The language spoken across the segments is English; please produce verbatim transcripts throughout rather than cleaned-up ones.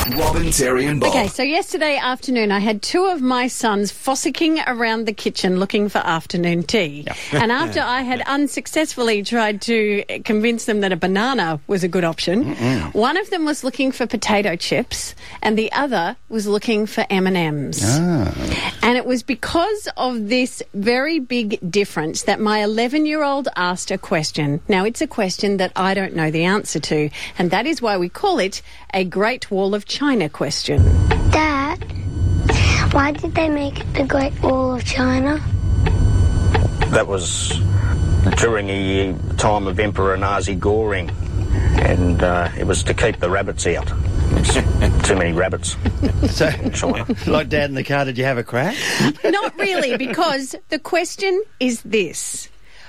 Robin, Terry and Bob. Okay, so yesterday afternoon I had two of my sons fossicking around the kitchen looking for afternoon tea. Yep. And after I had unsuccessfully tried to convince them that a banana was a good option, Mm-mm. one of them was looking for potato chips and the other was looking for M and M's. Ah. And it was because of this very big difference that my eleven-year-old asked a question. Now, it's a question that I don't know the answer to, and that is why we call it a Great Wall of China question. Dad, why did they make the Great Wall of China? That was during the time of Emperor Nazi Goring, and uh, it was to keep the rabbits out. Too many rabbits. So, like Dad in the car, did you have a crack? Not really, because the question is this.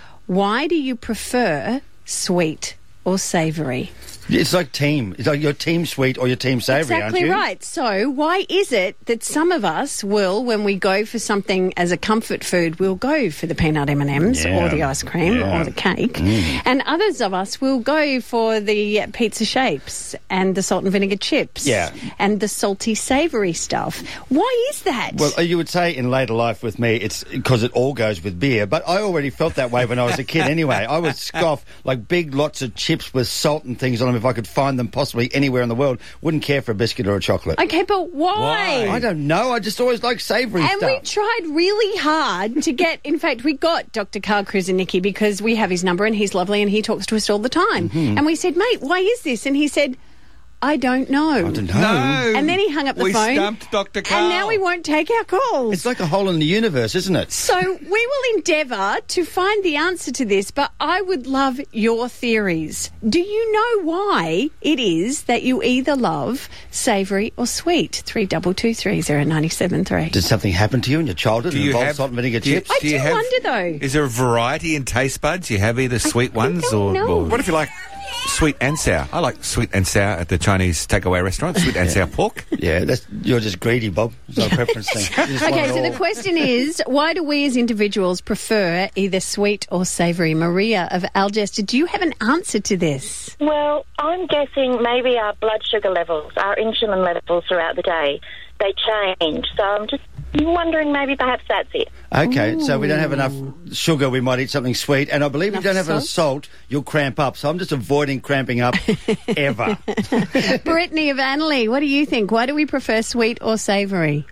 Why do you prefer sweet or savoury? It's like team. It's like your team sweet or your team savoury, exactly aren't you? Right. So why is it that some of us will, when we go for something as a comfort food, we'll go for the peanut M and M's yeah. or the ice cream yeah. or the cake, mm. and others of us will go for the pizza shapes and the salt and vinegar chips yeah. and the salty savoury stuff? Why is that? Well, you would say in later life with me, it's because it all goes with beer, but I already felt that way when I was a kid anyway. I would scoff like big lots of chips with salt and things on them if I could find them possibly anywhere in the world. Wouldn't care for a biscuit or a chocolate. Okay, but why? Why? I don't know. I just always like savoury and stuff. And we tried really hard to get, in fact, we got Doctor Carl Kruzenicki because we have his number and he's lovely and he talks to us all the time. Mm-hmm. And we said, mate, why is this? And he said, I don't know. I don't know. No. And then he hung up the we phone. We stumped Doctor Carl. And now he won't take our calls. It's like a hole in the universe, isn't it? So we will endeavour to find the answer to this, but I would love your theories. Do you know why it is that you either love savoury or sweet? three two two three zero nine seven three. Did something happen to you in your childhood? Do you involve have salt and vinegar do you, chips? I do, do you have, wonder, though. Is there a variety in taste buds? You have either sweet I, ones I don't or, know. or... What if you like sweet and sour? I like sweet and sour at the Chinese takeaway restaurant. Sweet and sour pork. Yeah, that's, you're just greedy, Bob. It's not a preference thing. Okay, so the question is, why do we as individuals prefer either sweet or savoury? Maria of Algester, do you have an answer to this? Well, I'm guessing maybe our blood sugar levels, our insulin levels throughout the day, they change. So I'm just wondering maybe perhaps that's it. Okay, Ooh. So we don't have enough sugar, we might eat something sweet. And I believe enough if you don't have salt? enough salt, you'll cramp up. So I'm just avoiding cramping up ever. Brittany of Annerley, what do you think? Why do we prefer sweet or savoury?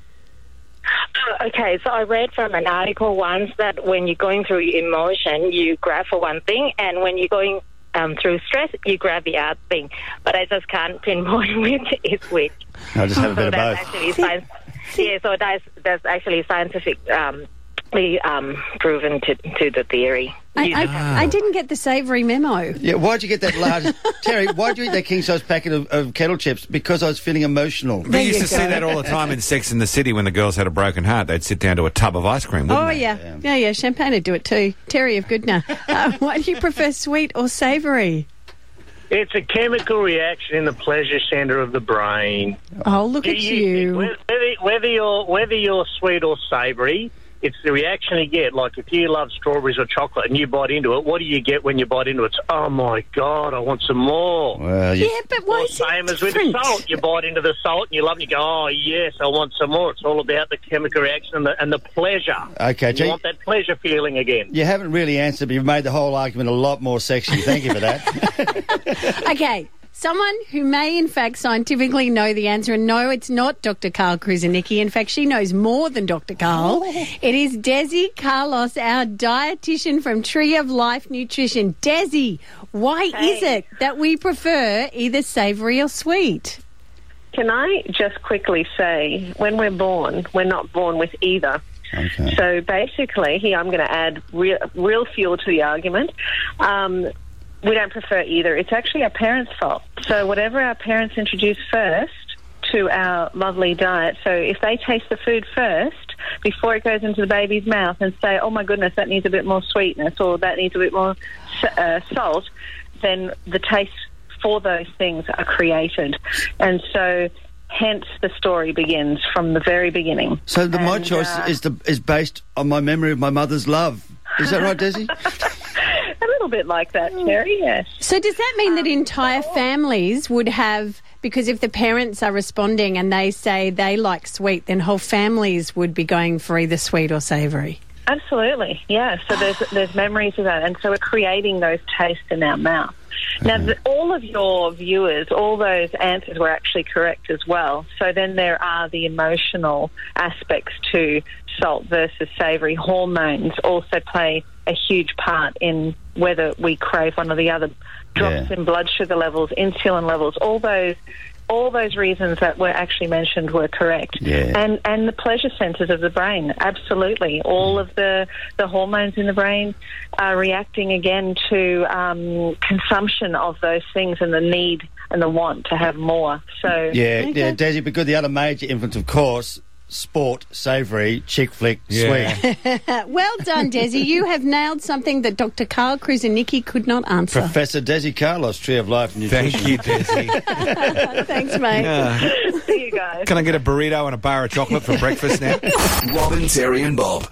Uh, okay, so I read from an article once that when you're going through emotion, you grab for one thing, and when you're going um, through stress, you grab the other thing. But I just can't pinpoint which is which. I'll just have a bit so of that's both. Actually science, yeah, so that's, that's actually scientific... Um, Um, proven to, to the theory. I, I, I didn't get the savoury memo. Yeah, why'd you get that large... Terry, why'd you eat that king-size packet of, of kettle chips? Because I was feeling emotional. We used to go. see that all the time in Sex and the City when the girls had a broken heart. They'd sit down to a tub of ice cream, wouldn't oh, they? yeah. yeah. Yeah, yeah. Champagne would do it too. Terry of Goodna. Uh, why do you prefer sweet or savoury? It's a chemical reaction in the pleasure centre of the brain. Oh, look at you. you. Whether, whether you're whether you're sweet or savoury, it's the reaction you get. Like if you love strawberries or chocolate and you bite into it, what do you get when you bite into it? It's, oh, my God, I want some more. Well, you... Yeah, but why or is it same as different? with the salt. You bite into the salt and you love it and you go, oh, yes, I want some more. It's all about the chemical reaction and the, and the pleasure. Okay, You G- want that pleasure feeling again. You haven't really answered, but you've made the whole argument a lot more sexy. Thank you for that. Okay. Someone who may, in fact, scientifically know the answer, and no, it's not Doctor Carl Kruzenicki. In fact, she knows more than Doctor Carl. Oh. It is Desi Carlos, our dietitian from Tree of Life Nutrition. Desi, why Hey. is it that we prefer either savoury or sweet? Can I just quickly say, when we're born, we're not born with either. Okay. So basically, here I'm going to add real, real fuel to the argument. Um, we don't prefer either. It's actually our parents' fault. So whatever our parents introduce first to our lovely diet, so if they taste the food first before it goes into the baby's mouth and say, oh my goodness, that needs a bit more sweetness or that needs a bit more uh, salt, then the taste for those things are created. And so hence the story begins from the very beginning. So the, my and, choice uh, is the is based on my memory of my mother's love. Is that right, Desi? A little bit like that, Terry, yes. So does that mean that entire families would have because if the parents are responding and they say they like sweet, then whole families would be going for either sweet or savoury. Absolutely, yeah. So there's there's memories of that, and so we're creating those tastes in our mouth. Now, the, all of your viewers, all those answers were actually correct as well. So then there are the emotional aspects to salt versus savoury. Hormones also play a huge part in whether we crave one or the other. Drops Yeah. in blood sugar levels, insulin levels, all those all those reasons that were actually mentioned were correct. Yeah. And and the pleasure centres of the brain, absolutely. All of the, the hormones in the brain are reacting again to um, consumption of those things and the need and the want to have more. So Yeah, Okay. yeah, Desi, but good. The other major influence, of course, sport, savoury, chick flick, Yeah. sweet. Well done, Desi. You have nailed something that Doctor Carl Kruzanicki could not answer. Professor Desi Carlos, Tree of Life and Nutrition. Thank you, Desi. Thanks, mate. see you guys. Can I get a burrito and a bar of chocolate for breakfast now? Robin, Terry and Bob.